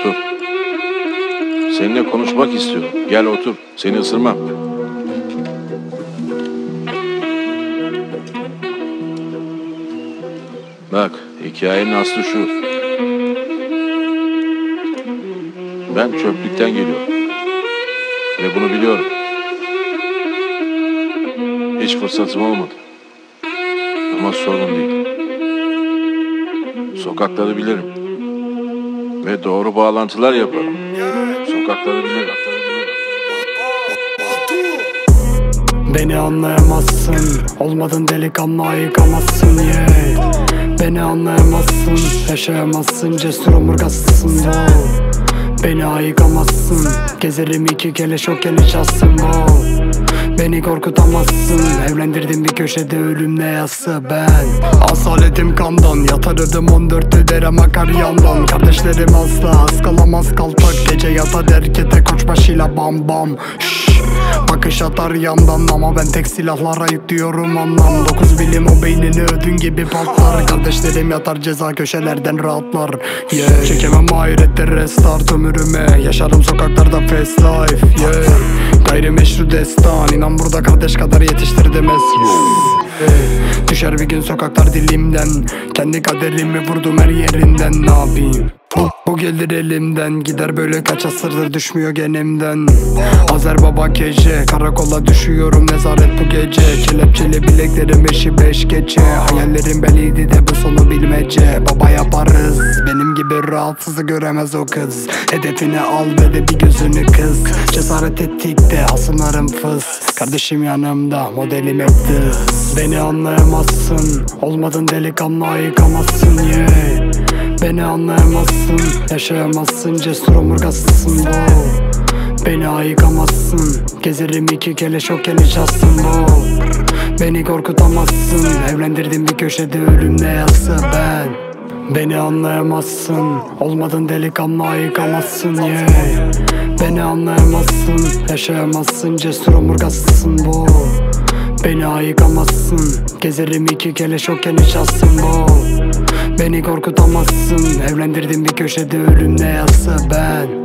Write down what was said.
otur. Seninle konuşmak istiyorum. Gel otur. Seni ısırmam. Bak, hikayenin aslı şu. Ben çöplükten geliyorum. Ve bunu biliyorum. Hiç fırsatım olmadı. Ama sorun değil. Sokakları bilirim. Ve doğru bağlantılar yaparım. Sokakları bilirim. Beni anlayamazsın, olmadın delikanlı ayıkamazsın yeah. Beni anlayamazsın, yaşayamazsın, cesur omurgasısın wow. Beni ayıkamazsın, gezerim iki keleş o keleş assın wow. Beni korkutamazsın, evlendirdim bir köşede ölümle yası ben. Asaletim kandan, yatardım 14 ödere makar yandan. Kardeşlerim asla ıskalamaz kaltak, gece yatar erkete koç başıyla bam bam. Bakış atar yandan ama ben tek silahlara yüklüyorum anlam. 9 bilim o beynini ödün gibi patlar. Kardeşlerim yatar ceza köşelerden rahatlar yeah. Çekemem ahirette restart ömrüme, yaşarım sokaklarda fast life yeah. Gayrimeşru destan, inan burada kardeş kadar yetiştirdim Düşer bir gün sokaklar dilimden, kendi kaderimi vurdum her yerinden. Ne yapayım? Bu gelir elimden, gider böyle kaç asırdır düşmüyor genimden. Azer baba gece, karakola düşüyorum nezaret bu gece. Kelepçeli bileklerim eşi 5 gece. Hayallerim belliydi de bu sonu bilmece. Baba yaparız, benim gibi rahatsızı göremez o kız. Hedefine al ve de bir gözünü kız. Cesaret ettik de hasımlarım fıs. Kardeşim yanımda, modelim hep dız. Beni anlayamazsın, olmadın delikanlı ayıkamazsın yeah. Beni anlayamazsın, yaşayamazsın, cesur omurgasısın wow. Beni ayıkamazsın, gezerim iki keleş o keleş assın wow. Beni korkutamazsın, evlendirdim bir köşede ölümle yası ben. Beni anlayamazsın, olmadın delikanlı ayıkamazsın yeah. Beni anlayamazsın, yaşayamazsın, cesur omurgasısın wow. Beni ayıkamazsın, gezerim iki keleş o keleş assın wow. Beni korkutamazsın, evlendirdim bir köşede ölümle yası ben.